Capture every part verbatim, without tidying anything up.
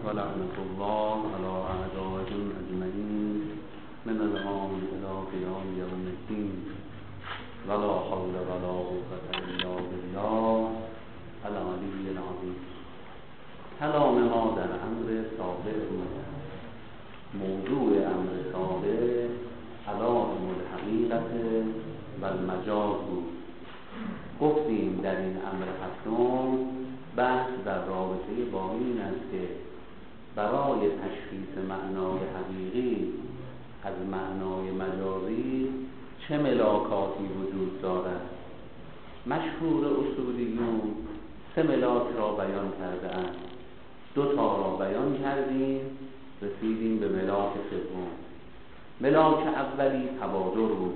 ولعنة الله على أعدائهم أجمعين من الآن إلى قيام يوم الدين ولا حول ولا قوة إلا بالله العلي العظيم. کلام ما در امر سابق بود. موضوع امر سابق علائم الحقیقت و المجاز بود. گفتیم در این امر هفتم بحث در رابطه با این است که برای تشخیص معنای حقیقی از معنای مجازی چه ملاکاتی وجود دارد. مشهور اصولیون سه ملاک را بیان کرده اند. دو تا را بیان کردیم، رسیدیم به ملاک سوم. ملاک اولی تبادر بود،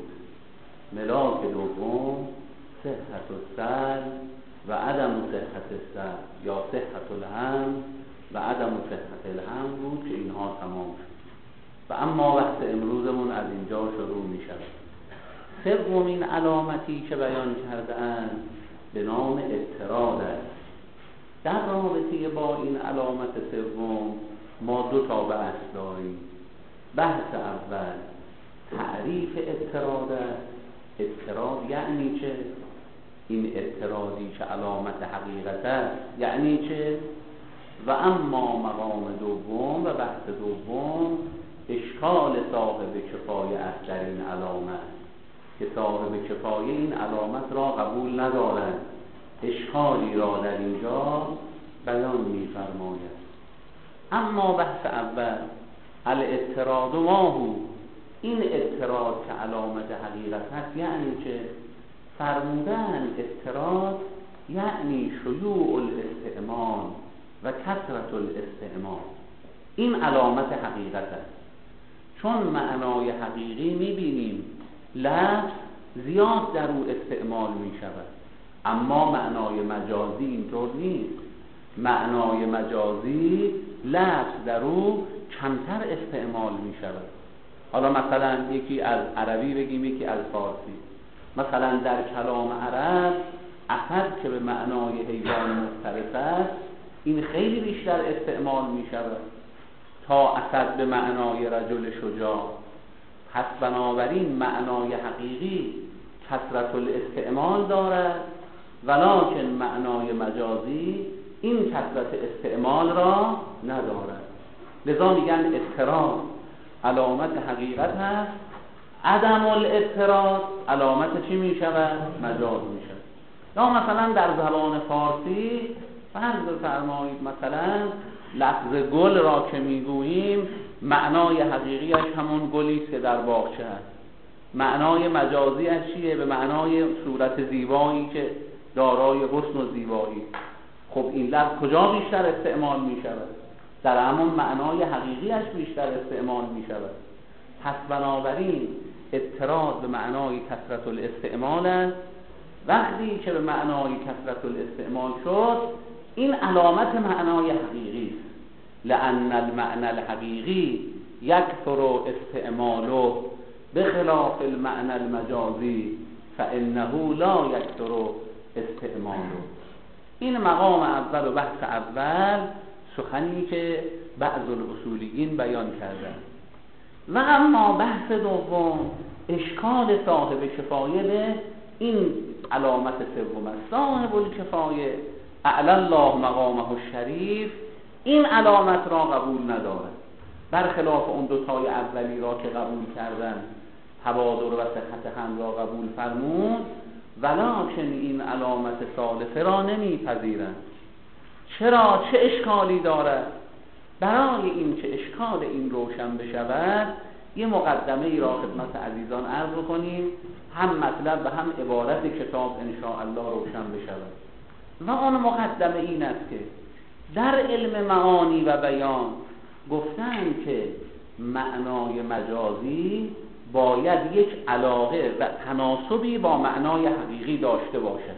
ملاک دوم صحت السر و عدم صحت السر یا صحت الحمل و عدم صحت الحمل بود که اینها تمام شد و اما وقت امروزمون از اینجا شروع می شود. سومین علامتی که بیان کرده اند به نام اضطراد است. در رابطه با این علامت سوم ما دو تا بحث داریم. بحث اول تعریف اضطراد است. اضطراد یعنی چه؟ این اضطرادی که علامت حقیقت است یعنی چه؟ و اما مقام دوم و بحث دوم اشکال صاحب کفایه است در این علامت، که صاحب کفایه این علامت را قبول ندارد. اشکالی را در اینجا بیان می فرماید. اما بحث اول الاضطراد ما هو، این اضطراد که علامت حقیقت است یعنی چه؟ فرمودن اضطراد یعنی شیوع الاستعمال و کثرت الاستعمال. این علامت حقیقت است. چون معنای حقیقی میبینیم لفظ زیاد در او استعمال میشود، اما معنای مجازی اینطور نیست. معنای مجازی لفظ در او کمتر استعمال میشود. حالا مثلا یکی از عربی بگیم یکی از فارسی. مثلا در کلام عرب اسد که به معنای حیوان مفترس است این خیلی بیشتر استعمال می شود تا اسد به معنای رجل شجاع. پس بنابراین معنای حقیقی کثرت الاستعمال دارد، ولکن معنای مجازی این کثرت استعمال را ندارد. لذا میگن اضطراد علامت حقیقت هست، عدم الاضطراد علامت چی می شود؟ مجاز می شود. یا مثلا در زبان فارسی فرض فرمایید مثلا لفظ گل را که میگوییم معنای حقیقیش همون گلی است که در باغچه است. معنای مجازی از چیه؟ به معنای صورت زیبایی که دارای حسن و زیبایی. خب این لفظ کجا بیشتر استعمال می شود؟ در همون معنای حقیقیش بیشتر استعمال می شود. پس بنابراین اضطراد به معنای کثرت الاستعمال است. وقتی که به معنای کثرت الاستعمال شد این علامت معنای حقیقی است. لأن المعنى الحقیقی یکثر استعماله بخلاف المعنى المجازی فانه لا یکثر استعماله. این مقام اول و بحث اول سخنی که بعض الاصولیین بیان کردند. و اما بحث دوم اشکال صاحب کفایه به این علامت سوم است. صاحب الکفایه اعلی الله مقامه الشریف این علامت را قبول ندارد، برخلاف اون دوتای اولی را که قبول کردن، تبادر و صحت هم را قبول فرمود، ولکن این علامت ثالثه را نمیپذیرند. چرا؟ چه اشکالی دارد؟ برای این که اشکال این روشن بشود یه مقدمه ای را خدمت عزیزان عرض کنیم، هم مطلب و هم عبارت کتاب انشاءالله روشن بشود. و آن مقدمه این است که در علم معانی و بیان گفتن که معنای مجازی باید یک علاقه و تناسبی با معنای حقیقی داشته باشد.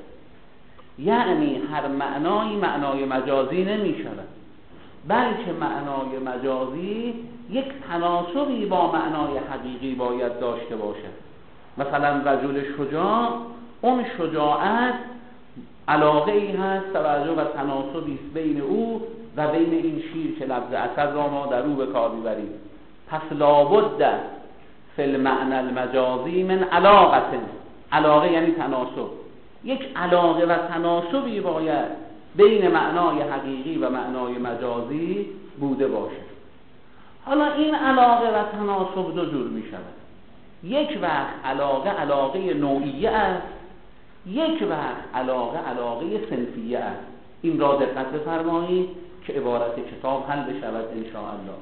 یعنی هر معنایی معنای مجازی نمی شود، بلکه معنای مجازی یک تناسبی با معنای حقیقی باید داشته باشد. مثلا رجل شجاع، اون شجاعت علاقه ای هست، توجه و تناسبی است بین او و بین این شیر که لفظ اسد را ما در او به کار میبریم. پس لابد فی المعنى المجازی من علاقه، علاقه یعنی تناسب، یک علاقه و تناسبی باید بین معنای حقیقی و معنای مجازی بوده باشد. حالا این علاقه و تناسب دو جور می شود. یک وقت علاقه علاقه نوعیه است، یک وقت علاقه علاقه صنفیه است. این را دقت بفرمایید که عبارت کتاب حل بشود ان شاء الله.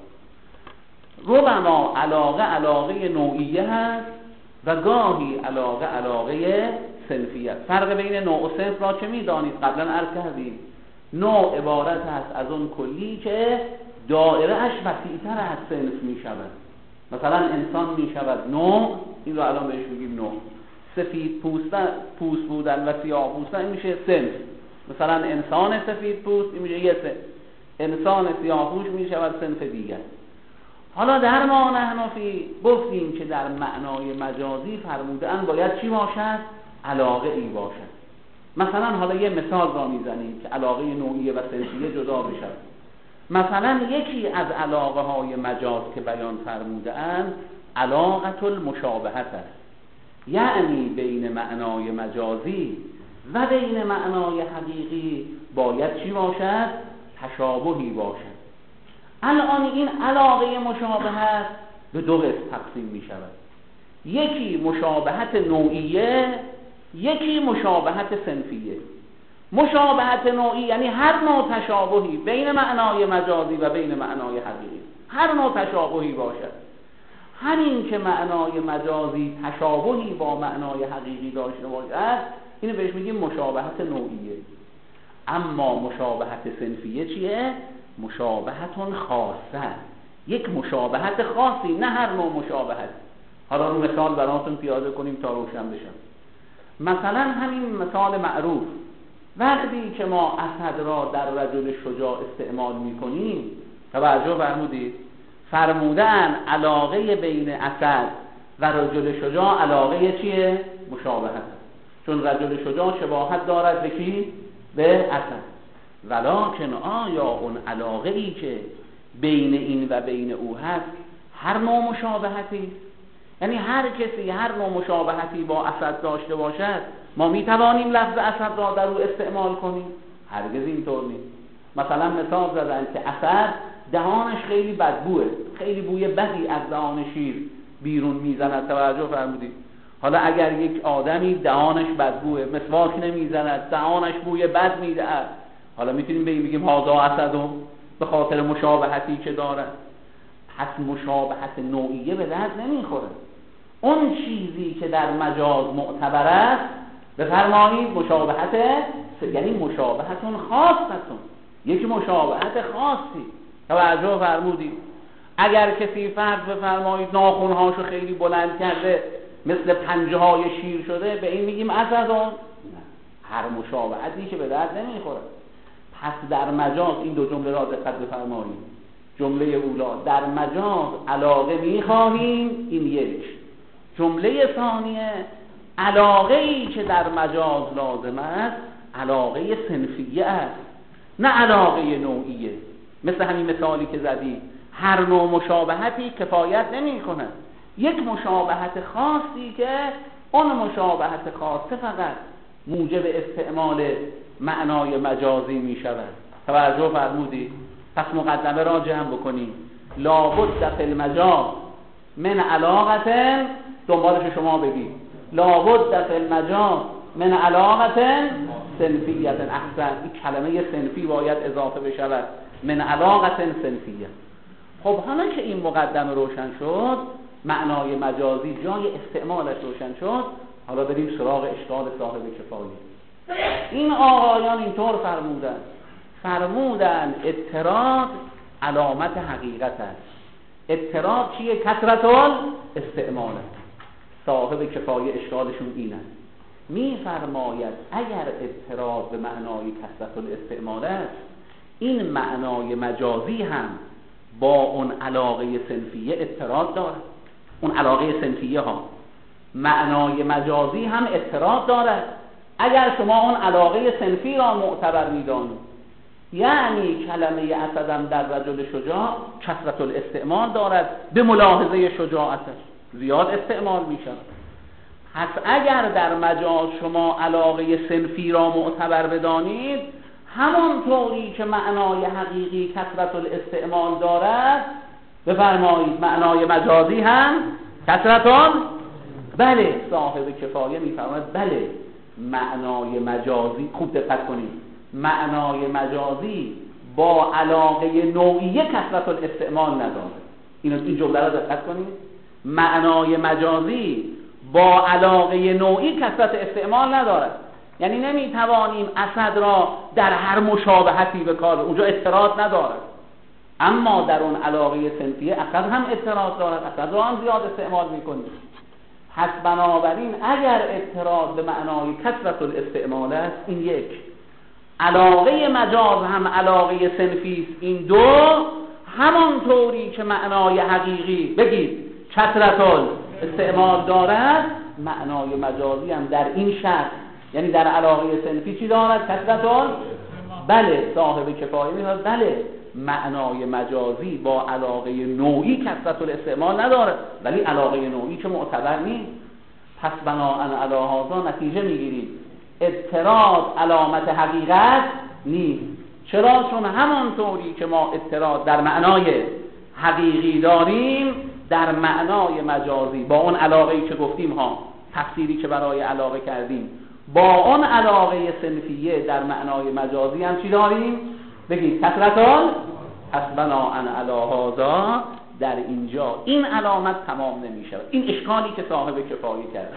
ربما علاقه علاقه نوعیه هست و گاهی علاقه علاقه صنفیه است. فرق بین نوع و صنف را چه می‌دانید؟ قبلا عرض کردیم نوع عبارت است از اون کلی که دایره اش وسیع‌تر از صنف می‌شود. مثلا انسان می‌شود نوع، این رو الان بهش میگیم نوع. سفید پوستن پوست بودن و سیاه پوستن این میشه صنف. مثلا انسان سفید پوست این میشه یه صنف، انسان سیاه پوست میشود صنف دیگر. حالا در ما نحن فی گفتیم که در معنای مجازی فرمودن باید چی باشد؟ علاقه ای باشد. مثلا حالا یه مثال را میزنیم که علاقه نوعیه و صنفیه جدا بشود. مثلا یکی از علاقه های مجاز که بیان فرمودن علاقه المشابهت است، یعنی بین معنای مجازی و بین معنای حقیقی باید چی باشد؟ تشابهی باشد. الان این علاقه مشابهت به دو قسم تقسیم می شود، یکی مشابهت نوعیه، یکی مشابهت صنفیه. مشابهت نوعی یعنی هر نوع تشابهی بین معنای مجازی و بین معنای حقیقی، هر نوع تشابهی باشد. همین که معنای مجازی تشابهی با معنای حقیقی داشته باشد اینو بهش میگیم مشابهت نوعیه. اما مشابهت صنفیه چیه؟ مشابهتون خاصه، یک مشابهت خاصی، نه هر نوع مشابهت. حالا رو مثال براتون پیاده کنیم تا روشن بشم. مثلا همین مثال معروف، وقتی که ما اسد را در رجل شجاع استعمال میکنیم، توجه فرمودید فرمودن علاقه بین اسد و رجل شجاع علاقه چیه؟ مشابهت. چون رجل شجاع شباهت دارد به کی؟ به اسد. ولکن آیا اون علاقه ای که بین این و بین او هست هر نوع مشابهتی؟ یعنی هر کسی هر نوع مشابهتی با اسد داشته باشد ما می توانیم لفظ اسد را در او استعمال کنیم؟ هرگز اینطور نیست. مثلا مثال زدن که اسد دهانش خیلی بدبوه، خیلی بوی بدی از دهان شیر بیرون میزند. توجه فرمودید؟ حالا اگر یک آدمی دهانش بدبوه، مسواک نمیزند، دهانش بوی بد میدهد، حالا میتونیم بگیم هذا اسدو به خاطر مشابهتی که دارد. پس مشابهت نوعیه به درد نمیخوره. اون چیزی که در مجاز معتبر است بفرمایید مشابهت، یعنی مشابهتون خاصتون، یک مشابهت خاصی. توجه فرمودید؟ اگر کسی فرض بفرمایید ناخنهاشو خیلی بلند کرده مثل پنجه های شیر شده، به این میگیم اسدون؟ هر مشابهتی که به درد نمیخوره. پس در مجاز این دو جمله را دقت بفرمایید. جمله اولا در مجاز علاقه میخواهیم، این یک. جمله ثانیه علاقه ای که در مجاز لازم است علاقه صنفیه است، نه علاقه نوعیه. مثل همین مثالی که زدی، هر نوع مشابهتی کفایت نمی کند. یک مشابهت خاصی که اون مشابهت خاصه فقط موجب استعمال معنای مجازی می شود. توجه فرمودید؟ پس مقدمه را جمع بکنیم. لابد فی المجاز من علاقه، دنبالش شما بگید، لابد فی المجاز من علاقه صنفیت. احسن، این کلمه صنفی باید اضافه بشود، من علاقه صنفیه. خب حالا که این مقدمه روشن شد، معنای مجازی جای استعمالش روشن شد، حالا بریم سراغ اشکال صاحب کفایه. این آقایان اینطور فرمودن فرمودن اضطراد علامت حقیقت است. اضطراد چیه؟ کثرت الاستعمال. صاحب کفایه اشکالشون این است، می فرماید اگر اضطراد به معنای کثرت الاستعمال است، این معنای مجازی هم با اون علاقه صنفیه اضطراد دارد. اون علاقه صنفیه ها معنای مجازی هم اضطراد دارد. اگر شما اون علاقه صنفی را معتبر می‌دانید، یعنی کلمه اسدم در رجل شجاع کثرت الاستعمال دارد به ملاحظه شجاعتش، زیاد استعمال می شود. پس اگر در مجاز شما علاقه صنفی را معتبر بدانید، همانطوری که معنای حقیقی کثرت الاستعمال دارد، بفرمایید معنای مجازی هم کثرتان. بله، صاحب کفایه میفرماید بله، معنای مجازی، خوب دقت کنید، معنای مجازی با علاقه نوعیه کثرت الاستعمال نداره. اینو این جمله را دقت کنید، معنای مجازی با علاقه نوعی کثرت استعمال نداره. یعنی نمیتوانیم اسد را در هر مشابهتی به کار، اونجا اضطراد نداره، اما در اون علاقه صنفیه اسد هم اضطراد دارد، اسد را هم زیاد استعمال میکنیم. پس بنابراین اگر اضطراد به معنای کثرت الاستعمال است، این یک. علاقه مجاز هم علاقه صنفی است، این دو. همانطوری که معنای حقیقی بگید کثرت الاستعمال دارد، معنای مجازی هم در این شرط، یعنی در علاقه صنفی چی دارد؟ کثرت. بله، صاحب کفایه میگه بله، معنای مجازی با علاقه نوعی کثرت الاستعمال نداره، ولی علاقه نوعی که معتبر نیست. پس بناءً علی هذا نتیجه میگیریم اضطراد علامت حقیقت نیست. چرا؟ چون همانطوری که ما اضطراد در معنای حقیقی داریم، در معنای مجازی با اون علاقه‌ای که گفتیم ها، تفسیری که برای علاقه کردیم، با اون علاقه صنفیه در معنای مجازی هم چی داریم؟ بگید کثرتان. پس بناءً علی هذا در اینجا این علامت تمام نمی شود. این اشکالی که صاحب کفایه کرده.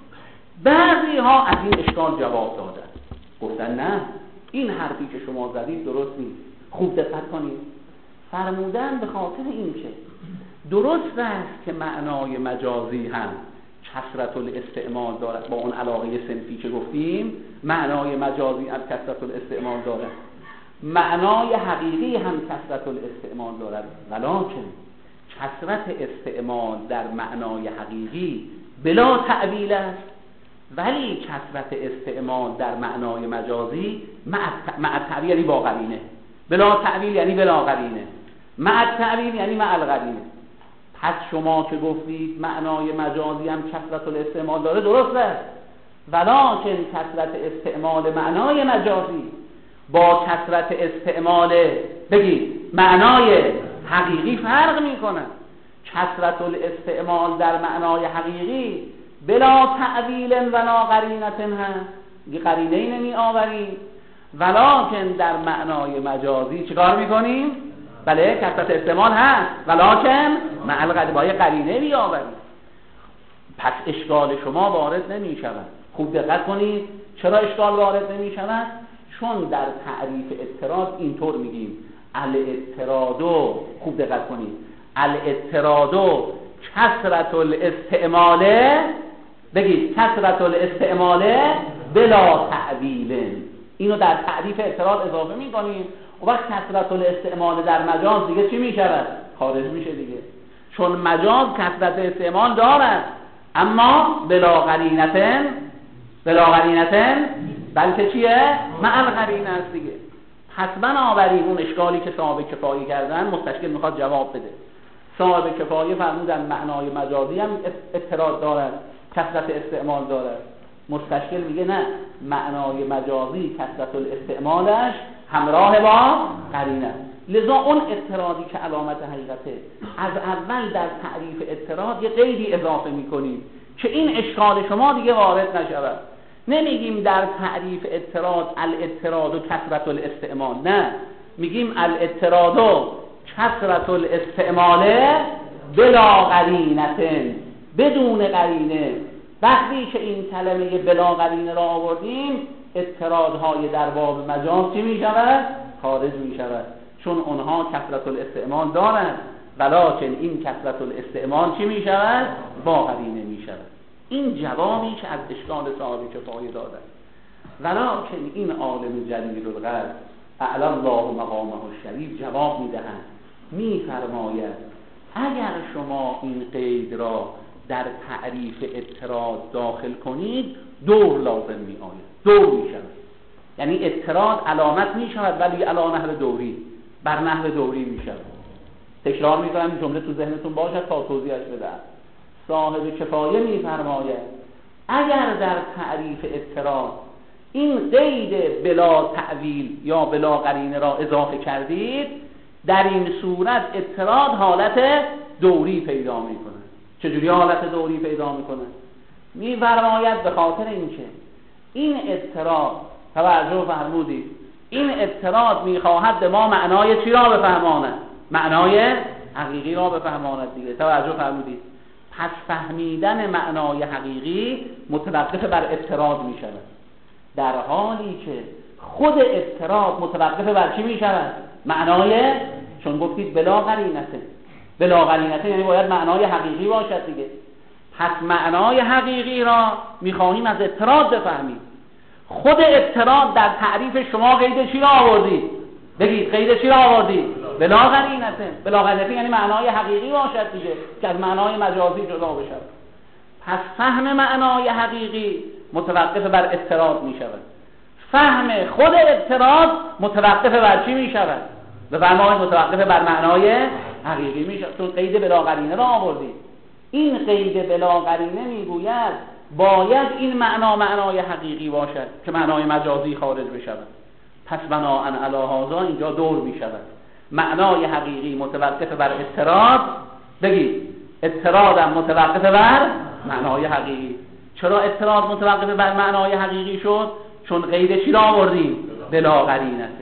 بعضی ها از این اشکال جواب دادن، گفتن نه، این حرفی که شما زدید درست نیست. خوب دقت کنید، فرمودن به خاطر این که درست است که معنای مجازی هم کثرت الاستعمال دارد، با اون علاقه صنفی که گفتیم معنای مجازی هم کثرت الاستعمال دارد، معنای حقیقی هم کثرت الاستعمال دارد، ولکن کثرت استعمال در معنای حقیقی بلا تعبیل است، ولی کثرت استعمال در معنای مجازی مع تعبیل یعنی با قرینه، بلا تعبیل یعنی بلا قرینه، مع تعبیل یعنی مع القرینه. پس شما که گفتید معنای مجازی هم کثرت الاستعمال داره، درست است، ولکن کثرت استعمال معنای مجازی با کثرت استعمال بگید معنای حقیقی فرق میکنه. کثرت الاستعمال در معنای حقیقی بلا تعبیل ولا قرینه هم، یه قرینه ای نمی آوریم، ولکن در معنای مجازی چیکار میکنیم؟ بله، کثرت استعمال هست، ولکن مع القرینه با یه قرینه بیاوریم. پس اشکال شما وارد نمی شود. خوب دقت کنید، چرا اشکال وارد نمی شود؟ چون در تعریف اضطراد اینطور میگیم الاضطراد، خوب دقت کنید، الاضطراد کثرت الاستعمال، بگید کثرت الاستعمال بلا تعبیل. اینو در تعریف اضطراد اضافه میکنیم، و وقت کثرت الاستعمال در مجاز دیگه چی میشود؟ خارج میشه دیگه، چون مجاز کثرت استعمال دارد اما بلا قرینتن، بلا قرینتن بلکه چیه؟ مع القرینه است دیگه. پس بنابراین اون اشکالی که صاحب کفایه کردن مستشکل میخواد جواب بده. صاحب کفایه فرمودن معنای مجازی هم اضطراد دارد، کثرت استعمال دارد. مستشکل میگه نه، معنای مجازی کثرت الاستعمالش همراه با قرینه. لذا اون اضطرادی که علامت حقیقته، از اول در تعریف اضطراد یه قیدی اضافه میکنیم که این اشکال شما دیگه وارد نشود. نمیگیم در تعریف اضطراد الاضطراد و کثرت الاستعمال، نه، میگیم الاضطراد و کثرت الاستعمال بلا قرینه، بدون قرینه. وقتی که این کلمه بلا قرینه را آوردیم، اضطرادهای در باب مجاز چی میشود؟ خارج میشود، چون اونها کثرت الاستعمال دارند، ولکن این کثرت الاستعمال چی میشود؟ با قرینه میشود. این جوابی که از اشکال صاحب کفایه دادن. ولکن این عالم جلیل القدر اعلی الله مقامه الشریف جواب میدهند، میفرماید اگر شما این قید را در تعریف اضطراد داخل کنید، دور لازم می آید، دور می شود. یعنی اضطراد علامت می شود ولی علی نحو دوری، بر نحو دوری می شود. تکرار می کنم این جمله تو ذهنتون باشد تا توضیحش بدم. صاحب کفایه می فرماید اگر در تعریف اضطراد این قید بلا تعویل یا بلا قرینه را اضافه کردید، در این صورت اضطراد حالت دوری پیدا می کنه. چجوری حالت دوری پیدا می کنه؟ می فرماید به خاطر اینکه این اضطراد، توجه فرمودید، این اضطراد می خواهد به ما معنای چی را بفهماند؟ معنای حقیقی را بفهماند دیگه. توجه فرمودید. پس فهمیدن معنای حقیقی متوقف بر اضطراد می شود، در حالی که خود اضطراد متوقف بر چی می شود؟ معنای، چون گفتید بلا قرینته، بلا قرینته یعنی باید معنای حقیقی باشد دیگه. پس معنای حقیقی را میخواهیم از اضطراد بفهمیم. خود اضطراد در تعریف شما قید چی را آوردید؟ بگید قید چی را آوردید؟ بلا قرینته. بلا قرینته یعنی معنای حقیقی باشد دیگه که از معنای مجازی جدا بشود. پس فهم معنای حقیقی متوقف بر اضطراد می شود، فهم خود اضطراد متوقف بر چی می شود؟ به فرمایید متوقف بر معنای حقیقی می شود، چون قید بلا قرینه را آوردید. این قید بلا قرینه می گوید باید این معنا معنای حقیقی باشد که معنای مجازی خارج بشود. پس بناءً علی هذا اینجا دور می شود، معنای حقیقی متوقف بر اضطراد، بگید اضطرادم متوقف بر معنای حقیقی. چرا اضطراد متوقف بر معنای حقیقی شد؟ چون قید چی را آوردیم؟ بلا قرینته.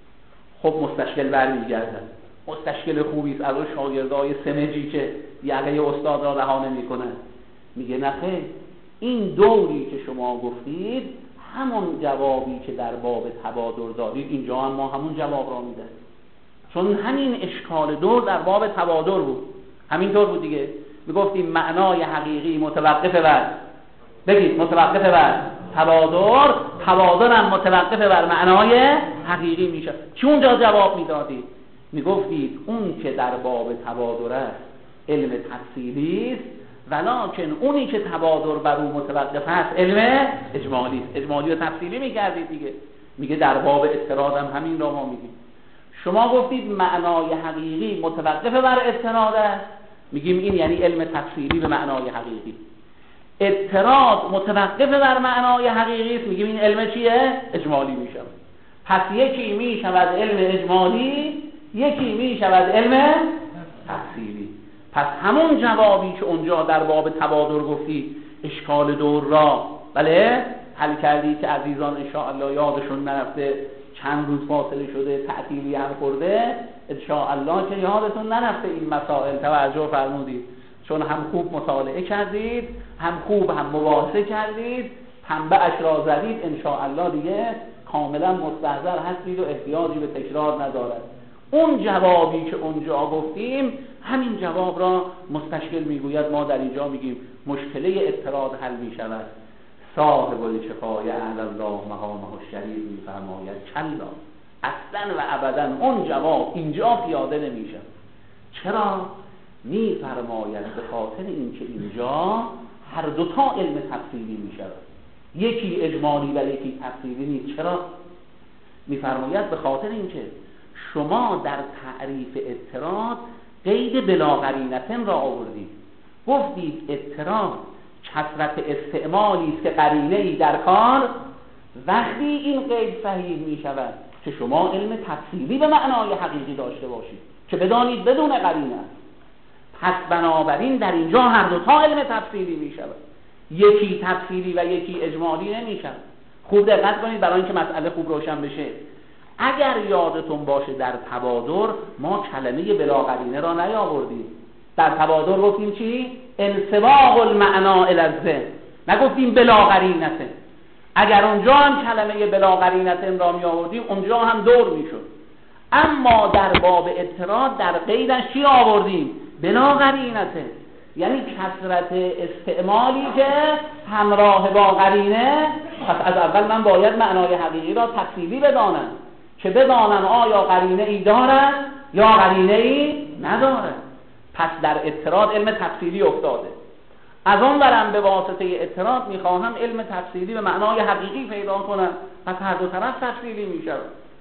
خب مستشکل برمیگردد. مستشکل خوبی است از شاگردای سمجی که یقه استاد را رها نمی‌کنند. میگه نه خیر، این دوری که شما گفتید همون جوابی که در باب تبادر دارید اینجا هم ما همون جواب را میدیم، چون همین اشکال دور در باب تبادر بود. همینطور بود دیگه. میگفتیم معنای حقیقی متوقف بر، بگید متوقف بر تبادر، تبادر هم متوقف بر معنای حقیقی میشه. چون اونجا جواب میدادید؟ میگفتید اون که در باب تبادر است علم تفصیلی است، ولکن اونی که تبادر بر اون متوقف است علم اجمالی است. اجمالی و تفصیلی میکردید دیگه. میگه در باب اضطراد هم همین را ما میگیم. شما گفتید معنای حقیقی متوقف بر اضطراد است، میگیم این یعنی علم تفصیلی به معنای حقیقی. اضطراد متوقف بر معنای حقیقی است، میگیم این علم چیه؟ اجمالی میشه. پس یکی میشود علم اجمالی، یکی میشود علم تفصیلی. پس همون جوابی که اونجا در باب تبادر گفتی اشکال دور را بله حل کردی که عزیزان انشاءالله یادشون نرفته، چند روز فاصله شده، تعطیلی هم خورده، انشاءالله که یادتون نرفته این مسائل. توجه فرمودید، چون هم خوب مطالعه کردید، هم خوب هم مباحثه کردید، پنبه اش را زدید، انشاءالله دیگه کاملا مستحضر هستید و احتیاجی به تکرار ندارد. اون جوابی که اونجا گفتیم همین جواب را مستشکل میگوید. ما در اینجا میگیم مشکله اضطراد حل میشود. صاحب الکفایه اعلی الله مقامه الشریف میفرماید کلا، اصلا و ابدا اون جواب اینجا پیاده نمیشه. چرا؟ میفرماید به خاطر اینکه اینجا هر دوتا علم تفصیلی میشه، یکی اجمالی و یکی تفصیلی نیست. چرا؟ میفرماید به خاطر اینکه شما در تعریف اضطراد قید بلا قرینتن را آوردید. گفتید اضطراد کثرت استعمالی است که قرینه ای در کار، وقتی این قید صحیح می شود که شما علم تفصیلی به معنای حقیقی داشته باشید که بدانید بدون قرینه. پس بنابراین در اینجا هر دو تا علم تفصیلی می شود، یکی تفصیلی و یکی اجمالی نمی شود. خوب دقت کنید برای اینکه مسئله خوب روشن بشه. اگر یادتون باشه در تبادر ما کلمه بلا قرینه را نیاوردیم. در تبادر گفتیم چی؟ انسباق المعنا الی الذهن، نگفتیم بلا قرینه. اگر اونجا هم کلمه بلا قرینه را می آوردیم اونجا هم دور می شد. اما در باب اضطراد در قیدش چی آوردیم؟ بلا قرینه، یعنی کثرت استعمالی که همراه با قرینه. پس از اول من باید معنای حقیقی را تفصیلی بدانم که بدانم آیا قرینه ای دارد یا قرینه ای ندارد. پس در اضطراد علم تفصیلی افتاده. از اون برم به واسطه اعتراض میخواهم علم تفصیلی به معنای حقیقی پیدا کنم، پس هر دو طرف تفصیلی میشه.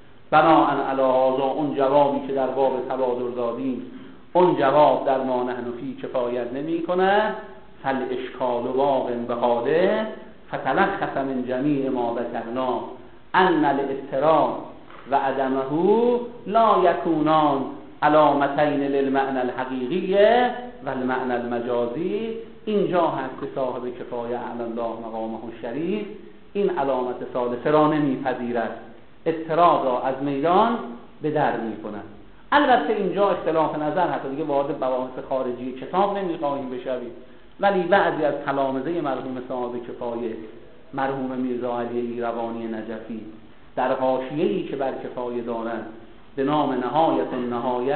بناهن علی هذا اون جوابی که در باب تبادر دادیم، اون جواب در ما نحن فی کفایت نمی کنه. فل اشکال واقع به حاله فتلخص من جمیع ما ذکرنا ان الاضطراب و عدمه لا یکونان علامتین للمعنى الحقیقی و المعنى المجازی. اینجا هست که صاحب کفایه اعلی الله مقامه الشریف این علامت ثالثه را نمیپذیرد، اضطراب را از میدان به در میکند. البته اینجا اختلاف نظر حتی دیگه وارد بواحث خارجی کتاب نمیخواهیم بشویم، ولی بعضی از تلامذه مرحوم صاحب کفایه مرحوم میرزا علی ایروانی نجفی در حاشیه‌ای که بر کفایه دارند به نام نهایت النهایه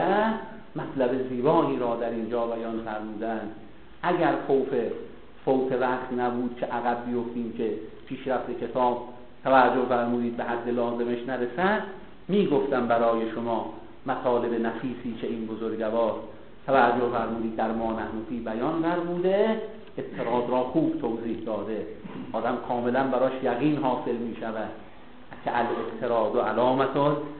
مطلب زیبایی را در اینجا بیان فرمودند. اگر خوف فوت وقت نبود که عقب بیفتیم که پیشرفت کتاب توجه فرمودید به حد لازمش نرسد، میگفتم برای شما مطالب نفیسی که این بزرگوار توجه فرمودید در ما نحن فی بیان فرموده، اضطراد را خوب توضیح داده، آدم کاملا براش یقین حاصل می شود که الاضطراد و علامت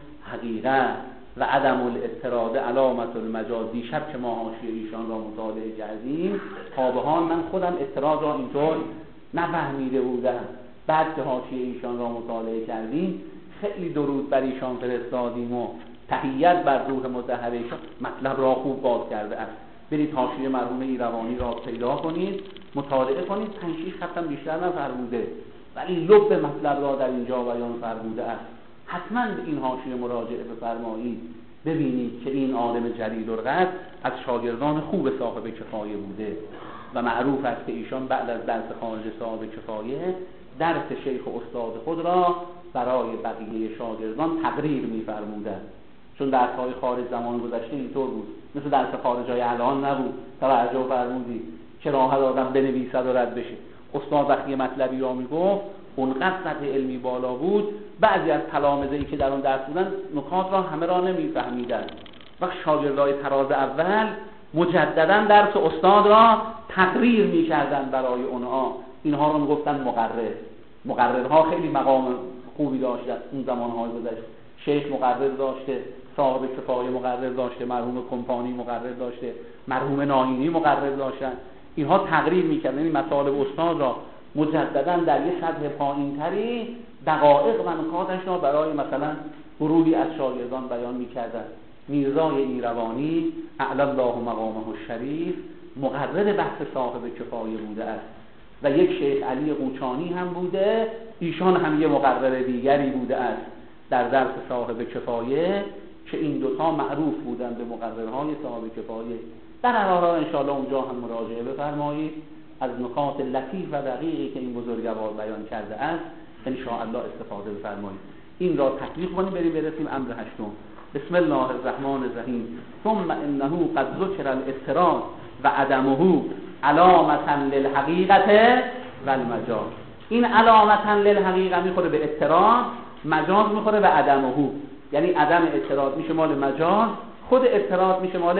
حقیقه و عدم الاضطراد علامت المجاز. دیشب که ما حاشیه ایشان را مطالعه کردیم تا به حال من خودم اضطراد را اینطور نفهمیده بودم، بعد که حاشیه ایشان را مطالعه کردیم خیلی درود بر ایشان فرستادیم و تحیت بر روح مطهر ایشان، مطلب را خوب باز کرده است. برید حاشیه مرحوم ایروانی را پیدا کنید، مطالعه کنید، پنج شش خط هم بیشتر نفرموده ولی لب مطلب را در اینجا بیان فرموده است. حتما به این حاشیه مراجعه بفرمایید، ببینید که این عالم جلیل القدر از شاگردان خوب صاحب کفایه بوده و معروف است که ایشان بعد از درس خارج صاحب کفایه درس شیخ و استاد خود را برای بقیه شاگردان تقریر می‌فرمودند، چون درس‌های خارج زمان گذشته اینطور بود، مثل درس خارجای الان نبود. توجه فرمودید که راحت آدم بنویسد و رد بشه. استاد وقتی مطلبی را میگفت اونقدر سطح علمی بالا بود، بعضی از تلامذه‌ای که در اون درس بودن نکات را همه را نمی‌فهمیدند. وقت شاگردای تراز اول مجددا درس استاد را تقریر می‌کردند برای اونها، اینها را میگفتن مقرر. مقررها خیلی مقام خوبی داشتند اون زمان‌های گذشته. شیخ مقرر داشته، صاحب کفایه مقرر داشته، مرحوم کمپانی مقرر داشته، مرحوم ناینی مقرر داشتن. اینها تقریر می‌کردن، این مطالب استاد را مجددا در یک سطح پایین‌تری دقایق و نکاتش را برای مثلا گروهی از شاگردان بیان می‌کردند. میرزای ایروانی اعلی الله مقامه الشریف مقرر بحث صاحب کفایه بوده است و یک شیخ علی قوچانی هم بوده، ایشان هم یک مقرر دیگری بوده است در درس صاحب کفایه که این دوتا معروف بودند به مقررهای صاحب کفایه. در هر حال انشاءالله اونجا هم مراجعه بفرمایید از نکات لطیف و دقیقی که این بزرگوار بیان کرده است انشاءالله استفاده بفرمایید. این را تطبیق کنیم بریم برسیم امر هشتم. بسم الله الرحمن الرحیم. ثم انه قد ذکر الاضطراد و عدمه علامتا للحقیقت و المجاز. این علامتا للحقیقه میخوره به اضطراد، مجاز میخوره به عدمه، یعنی عدم اضطراد میشه مال مجاز، خود اضطراد میشه مال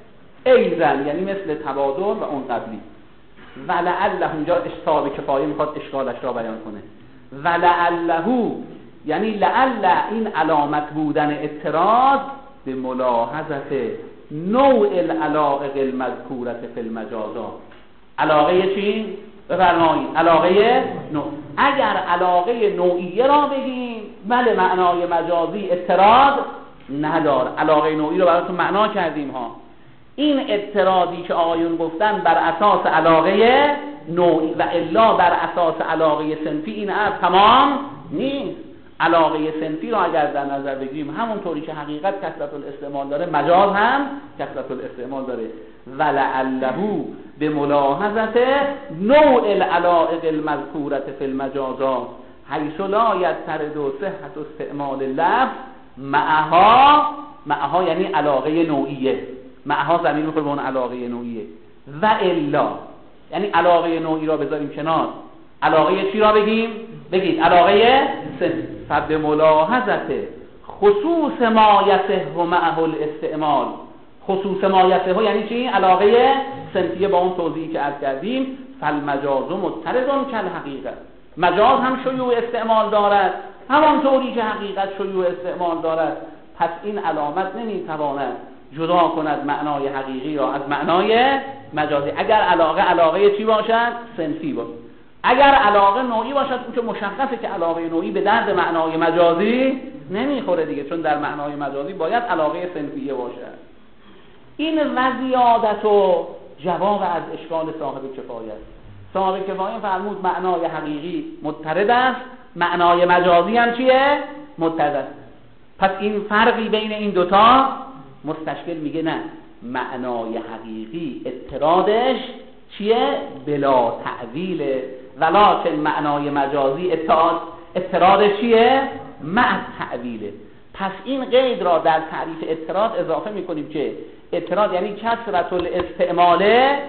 ایزن، یعنی مثل تبادل و اون قبلی. ولعله اونجا صاحب کفایه میخواد اشکالش را بیان کنه. ولعله یعنی لعل این علامت بودن اضطراد به ملاحظت نوع العلائق المذکورة فی المجازات. علاقه چی؟ بفرمایید علاقه نوع. اگر علاقه نوعیه را بگیم بله معنای مجازی اضطراد نداره، علاقه نوعی رو براتون معنا کردیم ها. این اضطرادی که آقایون گفتن بر اساس علاقه نوعی و الا بر اساس علاقه صنفی، این از تمام نیست. علاقه صنفی را اگر در نظر بگیریم همونطوری که حقیقت کثرت الاستعمال داره مجاز هم کثرت الاستعمال داره. ولعله به ملاحظت نوع العلائق المذکورة فی المجازات حیث لا یضطرد صحت استعمال اللفظ معها. معها یعنی علاقه نوعیه، معها زمین میخوره به اون علاقه نوعیه. و الا یعنی علاقه نوعی را بذاریم کنار، علاقه چی را بگیم؟ بگید علاقه صنفی. فب ملاحظت خصوص ما یصح معه الاستعمال خصوص مایته ها یعنی چی؟ علاقه صنفیه با اون توضیحی که عرض کردیم. فالمجاز مضطردون کالحقیقه، مجاز هم شیوع استعمال دارد همانطوری که حقیقت شیوع استعمال دارد. پس این علامت نمیتواند جدا کند معنای حقیقی را از معنای مجازی. اگر علاقه علاقه چی باشد؟ صنفی باشد. اگر علاقه نوعی باشد، اون که مشخصه که علاقه نوعی به درد معنای مجازی نمیخوره دیگه، چون در معنای مجازی باید علاقه صنفیه باشد. این وزیادت و جواب از اشکال صاحب کفایه. صاحب کفایه فرمود معنای حقیقی مضطرد است، معنای مجازی هم چیه؟ مضطرد است. پس این فرقی بین این دوتا، مستشکل میگه نه، معنای حقیقی اضطرادش چیه؟ بلا تعویله، ولکن معنای مجازی اضطرادش چیه؟ مع تعویله. پس این قید را در تعریف اضطراد اضافه میکنیم که اضطراد یعنی کثرت الاستعمال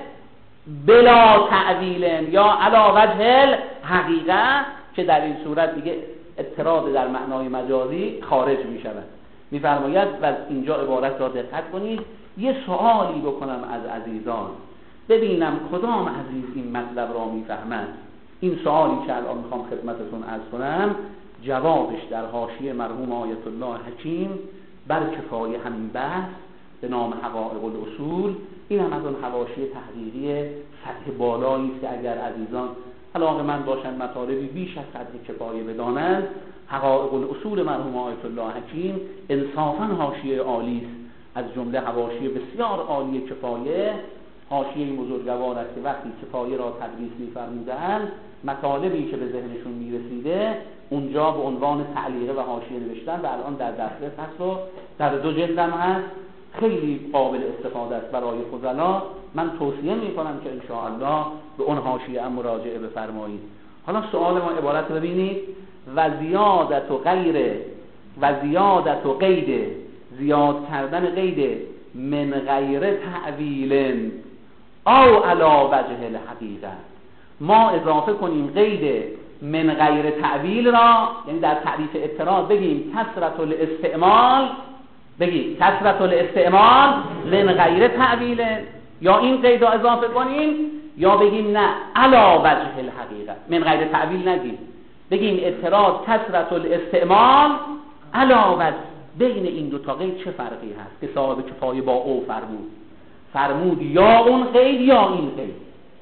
بلا تعویل یا علی وجه الحقیقه، که در این صورت دیگه اضطراد در معنای مجازی خارج میشود. میفرماید و اینجا عبارت را دقت کنید، یه سوالی بکنم از عزیزان ببینم کدام عزیز این مطلب را میفهمند. این سوالی که الان میخوام خدمتتون عرض کنم جوابش در حاشیه مرحوم آیت الله حکیم بر کفایه همین بحث به نام حقائق الاصول. این هم از اون حواشی تحقیقی سطح بالایی است که اگر عزیزان علاقه‌مند باشند مطالبی بیش از حد کفایه بدانند، حقائق الاصول مرحوم آیت الله حکیم انصافاً حاشیه عالی است، از جمله حواشی بسیار عالی کفایه. حاشیه بزرگوار است که وقتی کفایه را تدریس می‌فرمودند، مطالبی که به ذهنشون میرسیده اونجا به عنوان تعلیقه و حاشیه نوشتن و الان در دسترس هست و در دو جلد هم هست، خیلی قابل استفاده است برای فضلا. من توصیه میکنم که ان شاء الله به اون حاشیه هم مراجعه بفرمایید. حالا سوال ما عبارت ببینید، و زیادت و غیر و زیادت و قید، زیاد کردن قید من غیر تعویل او علی وجه الحقیقه، ما اضافه کنیم قید من غیر تعویل را، یعنی در تعریف اضطراد بگیم کثرت الاستعمال، بگیم کثرت الاستعمال من غیر تعویل، یا این قید را اضافه کنیم، یا بگیم نه علی وجه الحقیقه، من غیر تعویل نگیم، بگیم اضطراد کثرت الاستعمال علی وجه. بین این دو تا قید چه فرقی هست که صاحب کفایه با او فرمود؟ فرمود یا اون قید یا این قید،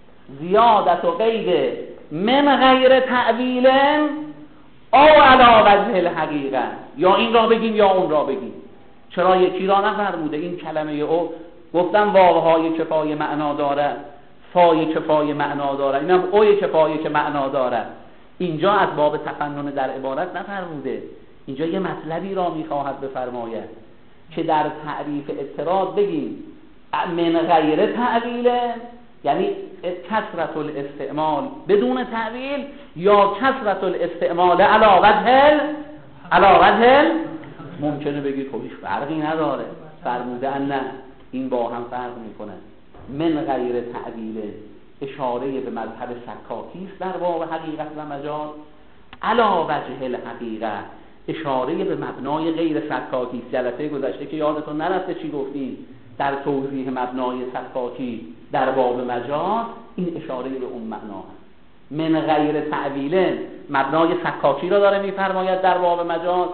زیادت و قید من غیر تعویل او علی وجه الحقیقه، یا این را بگیم یا اون را بگیم. چرا یکی را نفرموده؟ این کلمه او گفتم واوهای کفایه معنا داره، فای کفایه معنا داره، اینم اوی کفایه که معنا داره. اینجا از باب تفنن در عبارت نفرموده، اینجا یه مطلبی را میخواهد بفرماید که در تعریف اضطراد بگیم من غیر تعویل، یعنی کثرت الاستعمال بدون تعویل، یا کثرت الاستعمال علی وجه علی وجه. ممکنه بگید خب هیچ فرقی نداره، فرموده نه، این با هم فرق میکنه. من غیر تعویل اشاره به مذهب سکاکی است در باب حقیقت و مجاز، علی وجه الحقیقه اشاره به مبنای غیر سکاکی است. جلسه گذشته که یادتون نرفته چی گفتیم در توضیح مبنای سکاکی در باب مجاز، این اشاره به اون معنا است. من غیر تعویل مبنای سکاکی را داره میفرماید در باب مجاز،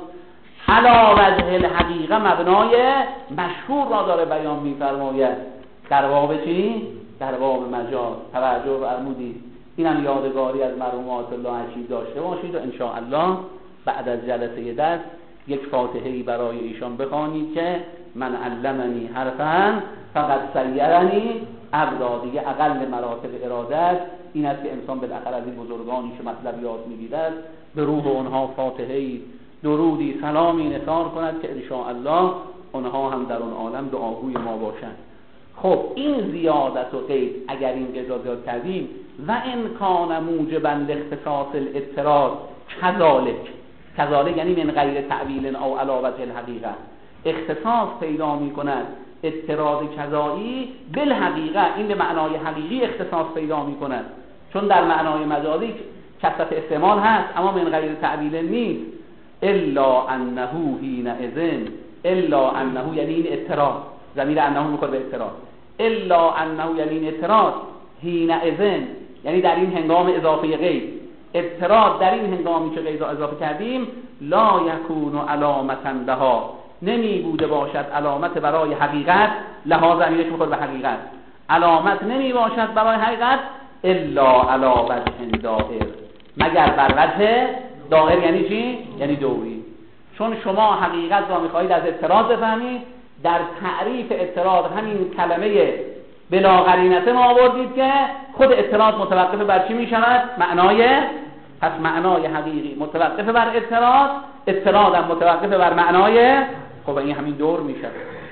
علی وجه الحقیقه مبنای مشهور را داره بیان میفرماید در باب چی؟ در باب مجاز. توجه فرمودید. اینم یادگاری از مرحوم آیت الله حکیم داشته باشید و ان شاء الله بعد از جلسه درس یک فاتحه‌ای برای ایشان بخوانید که من علمنی حرفا فقط سیرنی ابدا. دیگه اقل مراتب ارادت این است که انسان بالاخره از این بزرگانی که مطلب یاد می‌گیرد به روح اونها فاتحه‌ای درودی سلامی نثار کند که ان شاء الله اونها هم در اون عالم دعاگوی ما باشند. خب این زیادت و قید اگر این قید را زیاد کردیم و ان کان موجبا لاختصاص الاضطراد کذالک، کذالک یعنی من غیر تعویل او علی وجه الحقیقه، اختصاص پیدا می کند اضطراد کذایی بالحقیقه، این به معنای حقیقی اختصاص پیدا می کند، چون در معنای مجازی کثرت استعمال هست اما من غیر تعویل نیست. الا انه حینئذ، الا انه یعنی این اضطراد، ضمیر انه میخوره به اعتراض. الا انه یعنی این اعتراض حین اذن یعنی در این هنگام اضافه غیر، اعتراض در این هنگامی که غیر اضافه کردیم، لا یکون علامتا لها نمی بوده باشد علامت برای حقیقت، لها ضمیرش میخوره به حقیقت، علامت نمی باشد برای حقیقت الا علی وجه دائر مگر بر وجه دائر. یعنی چی؟ یعنی دوری. چون شما حقیقت را میخواهید از اعتراض بفهمید، در تعریف اعتراض همین کلمه بلا قرینته ما آوردید که خود اعتراض متوقف بر چی میشود؟ معنای، پس معنای حقیقی متوقف بر اعتراض، اعتراض هم متوقف بر معنای، خب این همین دور میشه.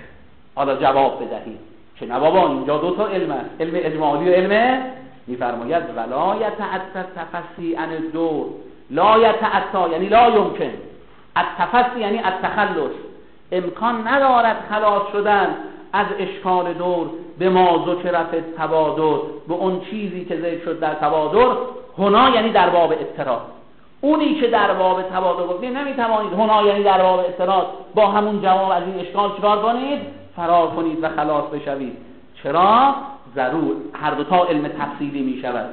حالا جواب بدهید که نه بابا اینجا دو تا علم است، علم اجمالی و علم میفرماید ولا یتعتی تفسی عن الدور، لا یتعتی یعنی لا یمکن، التفسی یعنی التخلص، امکان ندارد خلاص شدن از اشکال دور به ما ذکر فی التبادر، به اون چیزی که ذکر شد در تبادر. هنا یعنی در باب اعتراض، اونی که در باب تبادر گفتیم نمیتوانید هنا یعنی در باب اعتراض با همون جواب از این اشکال چکار کنید؟ فرار کنید و خلاص بشوید. چرا؟ ضرور هر دو تا علم تفصیلی می شود.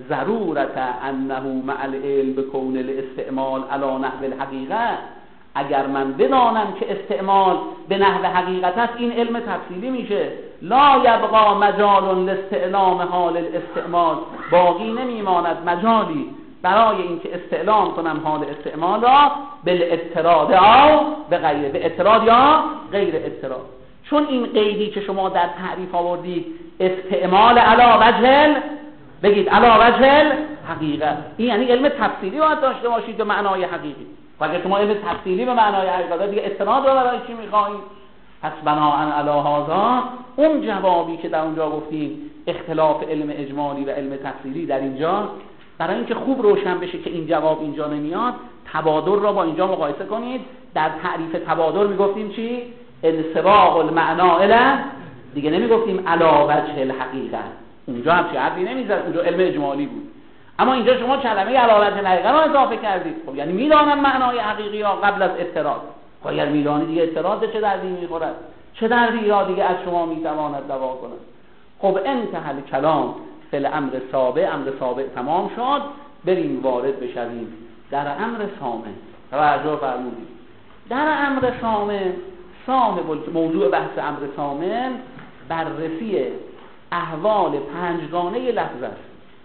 ضرورت انه مع العلم بکون الاستعمال علی نحو الحقیقت، اگر من بدانم که استعمال به نحو حقیقت است این علم تفصیلی میشه. لا یبقى مجال لاستعلام حال الاستعمال، باقی نمیماند مجالی برای اینکه استعلام کنم حال استعمال را بالاعتراض او به غیر، به اعتراض یا غیر اعتراض. چون این قیدی که شما در تعریف آوردید استعمال علی وجه، بگید علی وجه حقیقت، این یعنی علم تفصیلی باید داشته باشید به معنای حقیقی. و اگر شما علم تفصیلی به معنای حقیقت دیگه استناد رو برای چی میخواهید؟ پس بناءً علی هذا اون جوابی که در اونجا گفتیم اختلاف علم اجمالی و علم تفصیلی در اینجا، برای اینکه خوب روشن بشه که این جواب اینجا نمیاد، تبادر را با اینجا مقایسه کنید. در تعریف تبادر میگفتیم چی؟ انسباق المعنا الی، دیگه نمیگفتیم علی وجه الحقیقه، اونجا هم چه حرفی نمیزد، اونجا علم اجمالی بود. اما اینجا شما کلمه علی وجه الحقیقه رو اضافه کردید. خب یعنی میدانم معنای حقیقی ها قبل از اعتراض. خب اگر میدانی دیگه اعتراض چه دردی میخورد؟ چه دردی را دیگه از شما میتواند دوا کند؟ خب انتهى الکلام فی الامر سابع، امر سابع تمام شد. بریم وارد بشویم در امر ثامن. توجه فرمودید. در امر ثامن، صاحب موضوع بحث امر ثامن بررسی احوال پنجگانه لفظ است.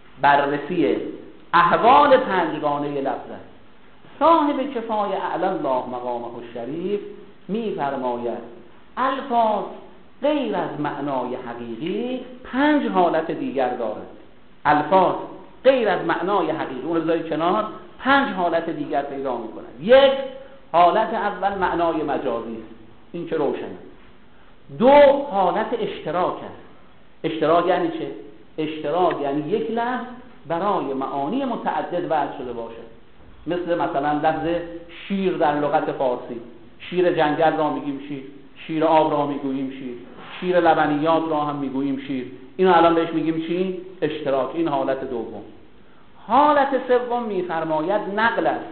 بررسی احوال پنجگانه لفظ است. صاحب کفایه اعلی الله مقامه الشریف می فرماید الفاظ غیر از معنای حقیقی پنج حالت دیگر دارد. الفاظ غیر از معنای حقیقی، اون رو بذارید کنار، پنج حالت دیگر پیدا می کنند. یک، حالت اول معنای مجازی است، این که روشنه. دو، حالت اشتراک است. اشتراک یعنی چه؟ اشتراک یعنی یک لفظ برای معانی متعدد وضع شده باشد. مثل مثلا لفظ شیر در لغت فارسی، شیر جنگل را میگیم شیر، شیر آب را میگوییم شیر، شیر لبنیات را هم میگوییم شیر. اینو الان بهش میگیم چی؟ اشتراک. این حالت دوم. حالت سوم میفرماید نقل است.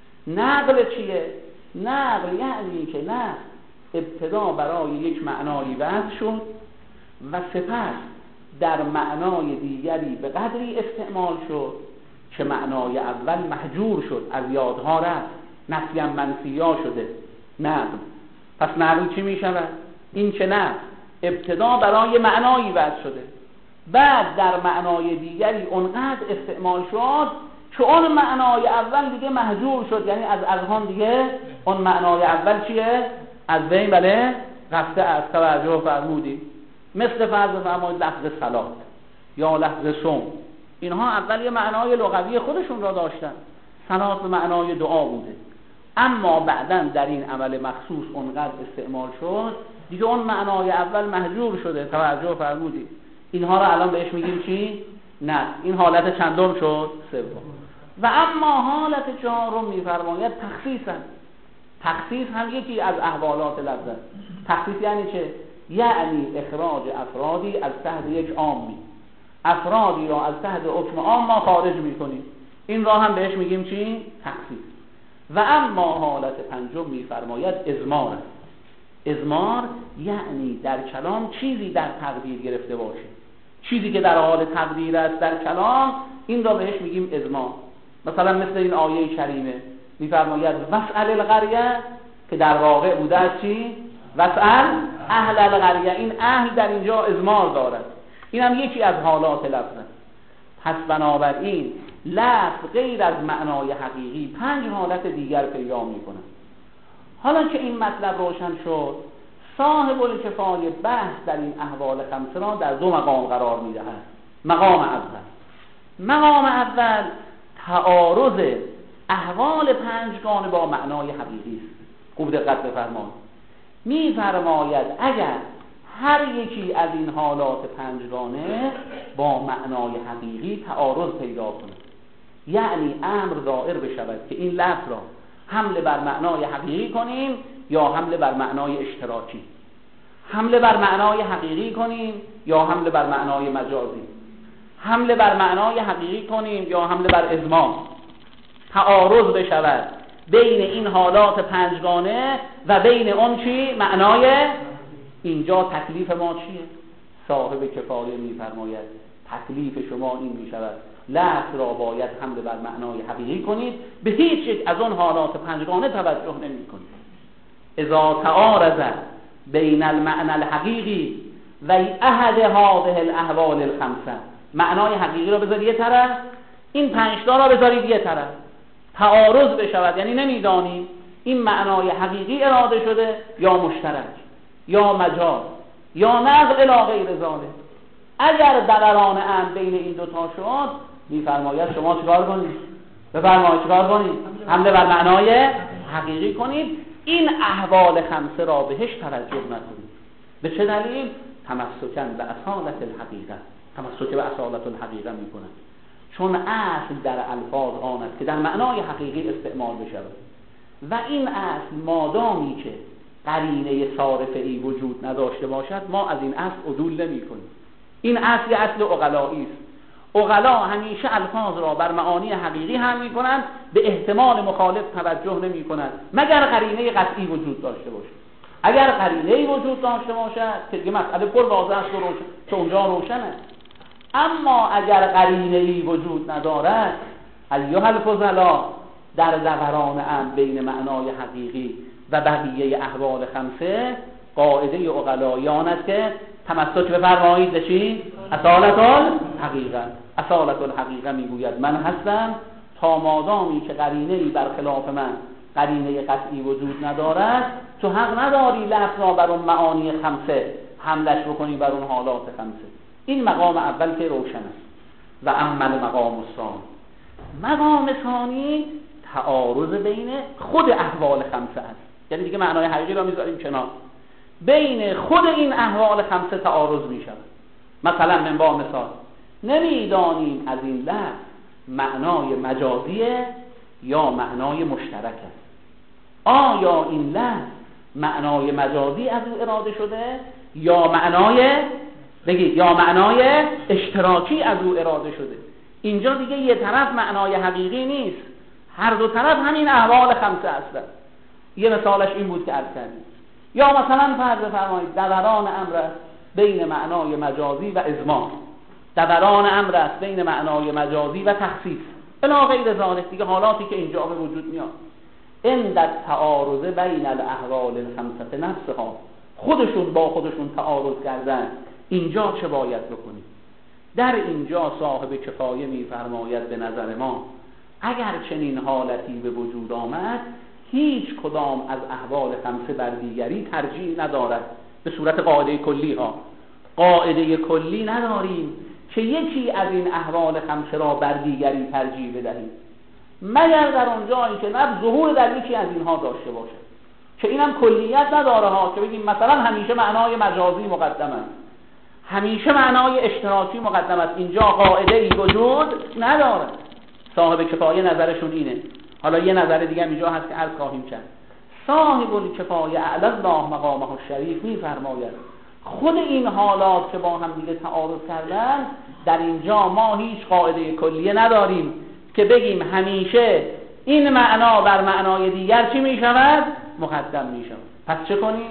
نقل چیه؟ نقل یعنی که نه ابتدا برای یک معنایی وضع شد و سپس در معنای دیگری به قدری استعمال شد که معنای اول محجور شد، از یادها رفت، نفی منفیا شده. نقل. پس نقل چی می شود؟ این که نه ابتدا برای معنایی وضع شده، بعد در معنای دیگری اونقدر استعمال شد که اون معنای اول دیگه محجور شد، یعنی از اذهان دیگه اون معنای اول چیه؟ از بین بله رفته. از توجه فرمودی. مثل فرض فرمایید لفظ صلات یا لفظ صوم، اینها اول یه معنای لغوی خودشون را داشتن، صلات به معنای دعا بوده، اما بعداً در این عمل مخصوص اونقدر استعمال شد دیگه اون معنای اول محجور شده. توجه فرمودید. اینها را الان بهش میگیم چی؟ نه. این حالت چندم شد؟ سوم. و اما حالت چهارم میفرماید تخصیص است. تخصیص هم یکی از احوالات لفظ است. تخصیص یعنی چه؟ یعنی اخراج افرادی از تحت یک عامی، افرادی را از تحت حکم عام ما خارج میکنیم. این را هم بهش میگیم چی؟ تخصیص. و اما حالت پنجم میفرماید ازمار است. اضمار یعنی در کلام چیزی در تقدیر گرفته باشه، چیزی که در حال تقدیر است در کلام، این را بهش میگیم اضمار. مثلا مثل این آیه کریمه میفرماید واسأل القریه، که در واقع بوده از چی؟ واسأل اهل القریه. این اهل در اینجا اضمار دارد، این هم یکی از حالات لفظه. پس بنابراین لفظ غیر از معنای حقیقی پنج حالت دیگر پیدا میکنه. حالا که این مطلب روشن شد، صاحب الکفایه بحث در این احوال خمسه را در دو مقام قرار میدهد. مقام اول مقام اول تعارض احوال پنجگانه با معنای حقیقی است. خوب دقت بفرمایید. میفرماید اگر هر یکی از این حالات پنجگانه با معنای حقیقی تعارض پیدا کنه، یعنی امر دائر بشود که این لفظ را حمله بر معنای حقیقی کنیم یا حمله بر معنای اشتراکی، حمله بر معنای حقیقی کنیم یا حمله بر معنای مجازی، حمله بر معنای حقیقی کنیم یا حمله بر اضمار، تعارض بشود بین این حالات پنجگانه و بین اون چی؟ معنای. اینجا تکلیف ما چیه؟ صاحب کفایه میفرماید تکلیف شما این میشود لفظ را باید حمله بر معنای حقیقی کنید، به هیچ یک از اون حالات پنجگانه توجه نمی کنید. اذا تعارض بین المعنى الحقیقی و احد هذه الاحوال الخمسه، معنای حقیقی را بذارید یه طرف، این پنج تا را بذارید یه طرف، تعارض بشود، یعنی نمیدانیم این معنای حقیقی اراده شده یا مشترک یا مجاز یا نقل الی غیر ذلک. اگر دوران ام بین این دوتا شد، میفرماید شما چیکار کنید؟ بفرمایید چیکار کنید؟ حمله بر معنای حقیقی کنید. این احوال خمسه را بهش توجه نکنید. به چه دلیل؟ تمسکاً به اصالت الحقیقه، تمسک به اصالت الحقیقه میکنند. چون اصل در الفاظ آن است که در معنای حقیقی استعمال بشود و این اصل مادامی که قرینه صارفه‌ای وجود نداشته باشد، ما از این اصل عدول نمی کنیم. این اصل اصل عقلایی است. عقلا همیشه الفاظ را بر معانی حقیقی هم می کنند، به احتمال مخالف توجه نمی کنند مگر قرینه قطعی وجود داشته باشد. اگر قرینه وجود داشته باشد که دیگه مسئله پر واضح است و روشن، که اونجا روشنه. اما اگر قرینه‌ای وجود ندارد، ایها الفضلا، در دوران ام بین معنای حقیقی و بقیه احوال خمسه، قاعده عقلایان است که تمسک بفرمایید به چی؟ اصالت الحقیقه. اصالت الحقیقه میگوید من هستم تا مادامی که قرینه‌ای برخلاف من، قرینه قطعی وجود ندارد، تو حق نداری لفظ را بر اون معانی خمسه حملش بکنی، بر اون حالات خمسه. این مقام اول که روشن است. و اما مقام الثانی، مقام ثانی تعارض بین خود احوال خمسه است. یعنی دیگه معنای حقیقی را میذاریم کنار، بین خود این احوال خمسه تعارض میشود. مثلا من با مثال، نمیدانیم از این لفظ معنای مجازیه یا معنای مشترک است. آیا این لفظ معنای مجازی از او اراده شده یا معنای بگید یا معنای اشتراکی از او اراده شده؟ اینجا دیگه یه طرف معنای حقیقی نیست، هر دو طرف همین احوال خمسه هستند. یه مثالش این بود که عرض کردیم. یا مثلا فرض فرمایید دوران امر است بین معنای مجازی و اضمار، دوران امر است بین معنای مجازی و تخصیص، الی غیر ذلک، دیگه حالاتی که اینجا به وجود میاد. عند التعارض بین الاحوال الخمسه نفسها، خودشون با خودشون تعارض کردن، اینجا چه باید بکنیم؟ در اینجا صاحب کفایه میفرماید به نظر ما اگر چنین حالتی به وجود آمد، هیچ کدام از احوال خمسه بر دیگری ترجیح ندارد. به صورت قاعده کلی ها، قاعده کلی نداریم که یکی از این احوال خمسه را بر دیگری ترجیح بدهیم، مگر در اون جایی که نفس ظهور در یکی از اینها داشته باشد، که اینم کلیت نداره ها، که بگیم مثلا همیشه معنای مجازی مقدم است، همیشه معنای اشتراکی مقدم است. اینجا قاعده ای وجود نداره. صاحب کفایه نظرشون اینه. حالا یه نظر دیگه اینجا هست که عرض خواهیم کرد. صاحب الکفایه اعلی الله مقامه الشریف میفرماید خود این حالات که با هم دیگه تعارض کردن، در اینجا ما هیچ قاعده کلیه نداریم که بگیم همیشه این معنا بر معنای دیگر چی میشود؟ مقدم میشود. پس چه کنیم؟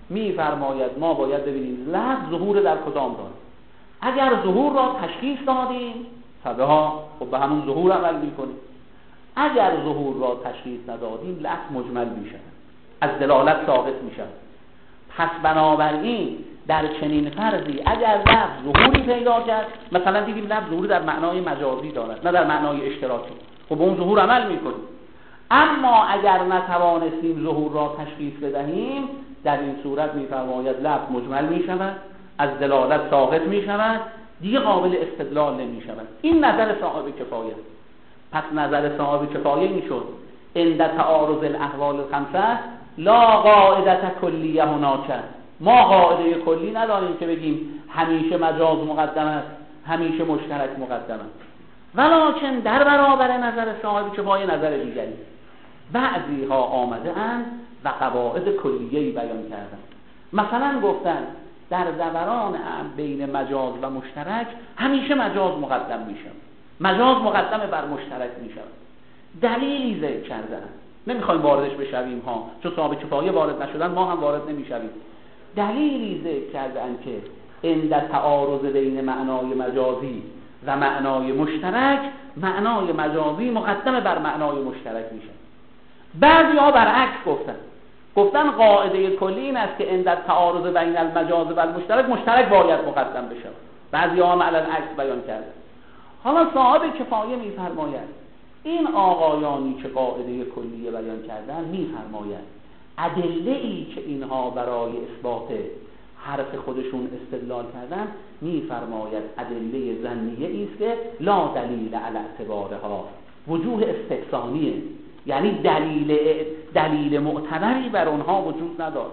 میفرماید ما باید ببینیم لفظ ظهور در کدام داره. اگر ظهور را تشخیص دادیم فبها، خب به همون ظهور عمل میکنیم. اگر ظهور را تشخیص ندادیم لفظ مجمل میشه، از دلالت ساقط میشه. پس بنابراین در چنین فرضی اگر لفظ ظهوری پیدا کرد، مثلا دیدیم لفظ ظهور در معنای مجازی دارد نه در معنای اشتراکی، خب به اون ظهور عمل میکنیم. اما اگر نتوانستیم ظهور را تشخیص بدهیم، در این صورت میفرماید لفظ مجمل میشود، از دلالت ساقط میشود، دیگه قابل استدلال نمیشود. این نظر صاحب کفایه. پس نظر صاحب کفایه میشد عند تعارض الاحوال الخمسه لا قاعده کلیه هناک. ما قاعده کلی نداریم که بگیم همیشه مجاز مقدم است، همیشه مشترک مقدم است. ولکن در برابر نظر صاحب کفایه نظر دیگری. بعضی ها آمده اند و قواعد کلیه‌ای بیان کردند. مثلا گفتن در دوران امر بین مجاز و مشترک همیشه مجاز مقدم میشه، مجاز مقدم بر مشترک میشه. دلیلی ذکر کردن، نمیخوایم واردش بشویم ها، چون صاحب کفایه وارد نشدن ما هم وارد نمیشویم. دلیلی ذکر کردن که عند تعارض بین معنای مجازی و معنای مشترک، معنای مجازی مقدم بر معنای مشترک میشه. بعضی‌ها برعکس گفتن، گفتن قاعده کلی این است که عند تعارض بین المجاز و المشترک مشترک باید مقدم بشه. بعضی‌ها هم علی العکس بیان کردن. حالا صاحب کفایه میفرماید این آقایانی که قاعده کلیه بیان کردن میفرماید ادله‌ای که اینها برای اثبات حرف خودشون استدلال کردن میفرماید ادله ظنیه است که لا دلیل علی اعتبارها، وجوه استحسانیه، یعنی دلیل دلیل معتبری بر اونها وجود نداره.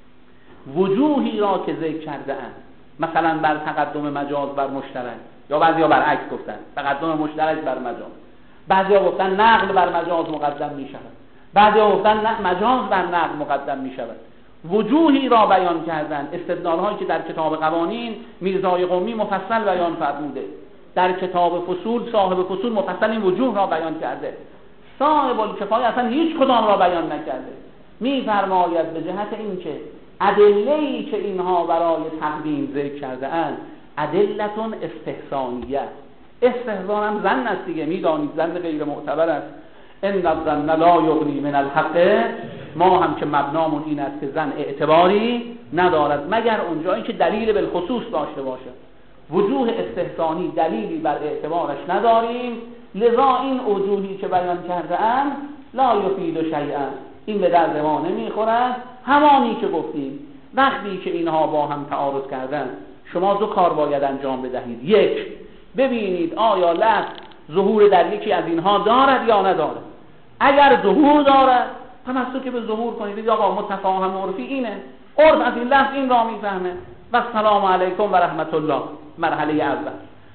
وجوهی را که ذکر کرده اند، مثلا بر تقدم مجاز بر مشترک، یا بعضیا برعکس گفتن تقدم مشترک بر مجاز، بعضیا گفتن نقل بر مجاز مقدم می شود، بعضیا گفتن مجاز بر نقل مقدم می شود. وجوهی را بیان کردن، استدلال هایی که در کتاب قوانین میرزای قمی مفصل بیان فرموده، در کتاب فصول صاحب فصول مفصل این وجوه را بیان کرده. صاحب الکفایه اصلا هیچ کدام را بیان نکرده. میفرماید به جهت اینکه ادله‌ای که اینها برای تقدیم ذکر کرده اند ادلتون استحسانیه، استحسان هم ظن است دیگه، میدانید ظن غیر معتبر است. ان الظن لا یغنی من الحق، ما هم که مبنامون این است که ظن اعتباری ندارد مگر اونجایی که دلیل بالخصوص داشته باشه. وجوه استحسانی دلیلی بر اعتبارش نداریم، لذا این وجوهی که بیان کرده ام لا یفید شیئا، این به درد ما نمیخورد. همانی که گفتیم وقتی که اینها با هم تعارض کردن شما دو کار باید انجام بدهید. یک، ببینید آیا لفظ ظهور در یکی از اینها دارد یا ندارد. اگر ظهور دارد تمسک به ظهور کنید، بگید آقا متفاهم عرفی اینه، عرف از این لفظ این را میفهمه و السلام علیکم و رحمت الله، مرحله اول.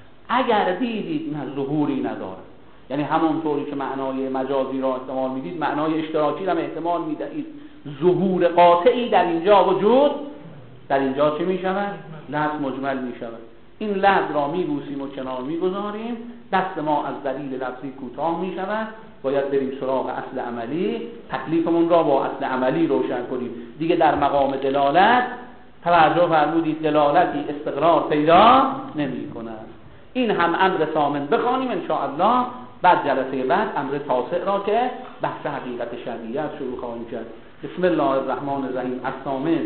اگر دیدید نه ظهوری ندارد، یعنی همونطوری که معنای مجازی را احتمال میدید معنای اشتراکی را احتمال میدهید، ظهور قاطعی در اینجا وجود، در اینجا چه میشود؟ لفظ مجمل میشود. این لفظ را میبوسیم و کنار میگذاریم، دست ما از دلیل لفظی کوتاه میشود، باید بریم سراغ اصل عملی، تکلیفمون را با اصل عملی روشن کنیم. دیگه در مقام دلالت توجه فرمودید دلالتی استقرار پیدا نمی کند. این هم امر ثامن بخوانیم ان شاء الله، بعد جلسه بعد امر تاسع را که بحث حقیقت شرعیت شروع خواهیم کرد. بسم الله الرحمن الرحیم. الثامن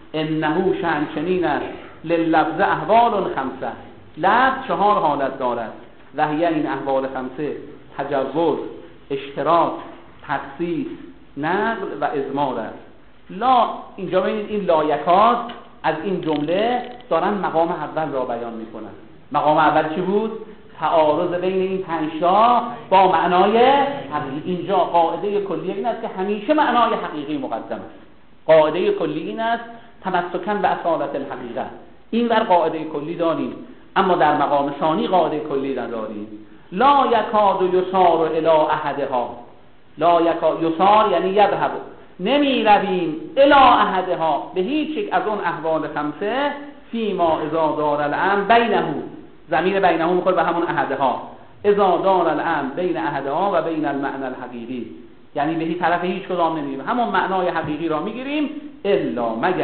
انه شأن چنین است لللفظ احوال خمسه، لفظ چهار حالت دارد. و هی این احوال خمسه تجوز، اشتراک، تخصیص، نقل و اضمار است. لا، اینجا ببینید این لایکات از این جمله دارن مقام اول را بیان میکنن. مقام اول چی بود؟ تعارض بین این پنج تا با معنای حقیقی. اینجا قاعده کلی این است که همیشه معنای حقیقی مقدم است. قاعده کلی این است تمسکاً به اصالت الحقیقه. این ور قاعده کلی داریم، اما در مقام ثانی قاعده کلی نداریم. لا یکاد یسار الی احدها، لا یکاد یسار یعنی یذهب، نمی رویم الی احدها به هیچ یک از اون احوال خمسه، فیما اذا دار الامر بینه، ضمیر بینه میخوره به همون احدها، اذا دار الامر بین احدها و بین المعنى الحقیقی، یعنی به هیچ طرف هیچ کدام نمیریم، همون معنای حقیقی را میگیریم. الا مگر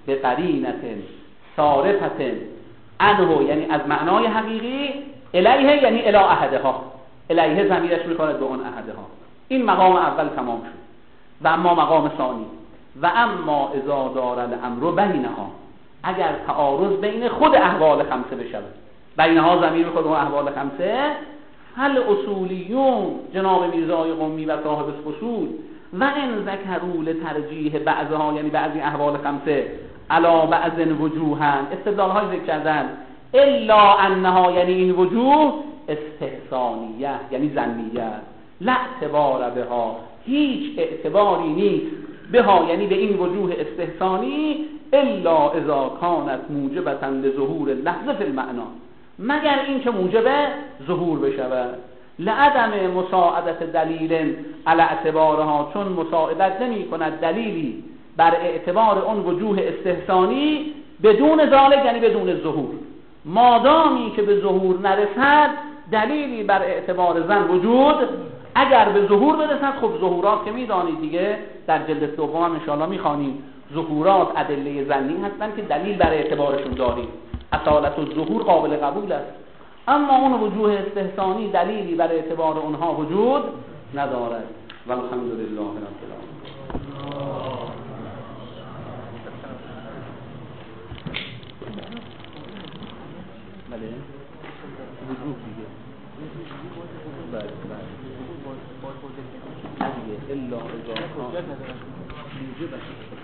به قرینت صارفت عنه، یعنی از معنای حقیقی، الیه یعنی الی احدها، الیه ضمیرش میخواند به اون احدها. این مقام اول تمام شد. و اما مقام ثانی، و اما اذا دار الامر بینها، اگر تعارض بین خود احوال خمسه بشود، بینها ضمیر خود اون احوال خمسه، هل اصولیون جناب میرزای قمی و صاحب اصول و ان ذکروا لترجیح بعضها، یعنی بعضی احوال خمسه علی بعض وجوهن، استدلال های ذکر کردن، الا انها یعنی این وجوه استحسانیه یعنی ظنیه، لا اعتبار بها هیچ اعتباری نیست، بها یعنی به این وجوه استحسانی، الا اذا كانت موجبة لظهور اللحظه فی المعنى، مگر این که موجب ظهور بشود، لعدم مساعدت دلیل علی اعتبارها، چون مساعدت نمی کند دلیلی بر اعتبار اون وجوه استحسانی، بدون ذالک یعنی بدون ظهور، مادامی که به ظهور نرسد دلیلی بر اعتبار زن وجود، اگر به ظهور برسد، خب ظهورات که میدانید دیگه در جلد دوم هم انشاءالله میخوانیم، ظهورات ادله ظنی هستن که دلیل بر اعتبارشون داریم، اصالت الظهور قابل قبول است، اما اون وجوه استحسانی دلیلی بر اعتبار اونها وجود ندارد. والحمدلله رب العالمین. بله وجوه دیگه بله بله الا اذا